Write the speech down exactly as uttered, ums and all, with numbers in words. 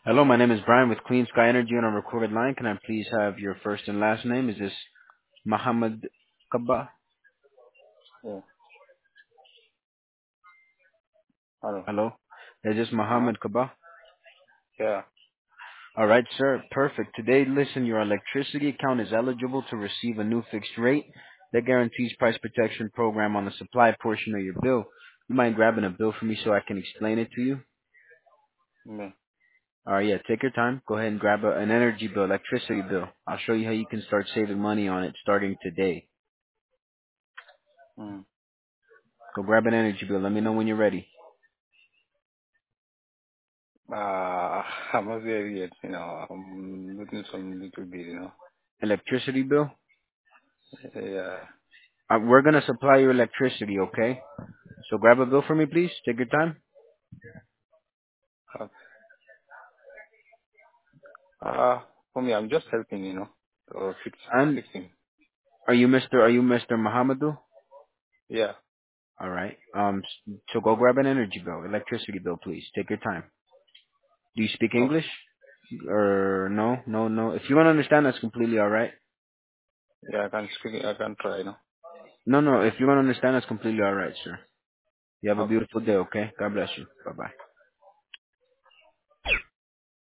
Hello, my name is Brian with Clean Sky Energy on a recorded line. Can I please have your first and last name? Is this Muhammad Kaba? Yeah. Hello. Hello? Is this Uh-huh. Muhammad Kaba? Yeah. All right, sir. Perfect. Today, listen, your electricity account is eligible to receive a new fixed rate that guarantees price protection program on the supply portion of your bill. You mind grabbing a bill for me so I can explain it to you? Yeah. All right, yeah, take your time. Go ahead and grab a, an energy bill, electricity bill. I'll show you how you can start saving money on it starting today. Mm. Go grab an energy bill. Let me know when you're ready. Uh, I'm not there yet, you know. I'm looking some little bit, you know. Electricity bill? Yeah. Uh, we're gonna supply your electricity, okay? So grab a bill for me, please. Take your time. Uh, uh, for me, I'm just helping, you know. Uh, fix, And fixing. are you Mister Are you Mister Muhammadu? Yeah. All right. Um. s- So go grab an energy bill, electricity bill, please. Take your time. Do you speak Okay. English? Or no, no, no. If you don't understand, that's completely all right. Yeah, I can speak, I can try, you know. No, no. If you don't understand, that's completely all right, sir. You have a Okay. beautiful day, okay? God bless you. Bye bye.